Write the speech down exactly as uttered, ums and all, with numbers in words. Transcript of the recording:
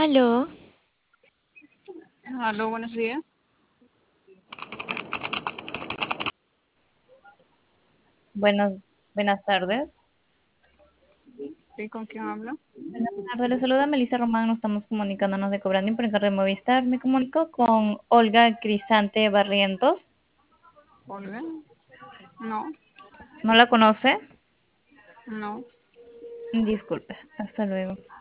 Aló, Aló, buenos días. buenas, buenas tardes. ¿Sí, con quién hablo? Buenas tardes, le saluda Melissa Román, nos estamos comunicándonos de Cobranding por encargo de Movistar. Me comunico con Olga Crisante Barrientos. Olga. No, ¿No la conoce? no. Disculpe, hasta luego.